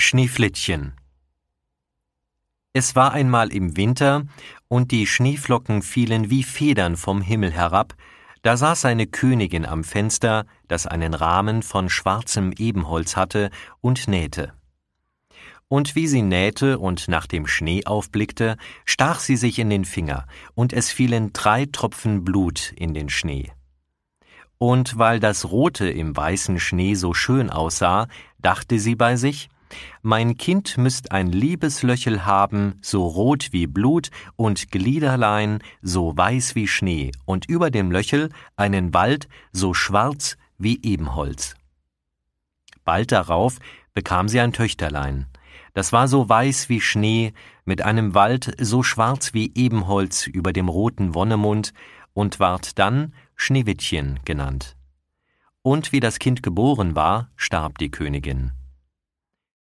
Schneeflittchen. Es war einmal im Winter, und die Schneeflocken fielen wie Federn vom Himmel herab. Da saß eine Königin am Fenster, das einen Rahmen von schwarzem Ebenholz hatte, und nähte. Und wie sie nähte und nach dem Schnee aufblickte, stach sie sich in den Finger, und es fielen 3 Tropfen Blut in den Schnee. Und weil das Rote im weißen Schnee so schön aussah, dachte sie bei sich: Mein Kind müsst ein Liebeslöchel haben, so rot wie Blut, und Gliederlein, so weiß wie Schnee, und über dem Löchel einen Wald, so schwarz wie Ebenholz. Bald darauf bekam sie ein Töchterlein. Das war so weiß wie Schnee, mit einem Wald so schwarz wie Ebenholz über dem roten Wonnemund, und ward dann Schneewittchen genannt. Und wie das Kind geboren war, starb die Königin.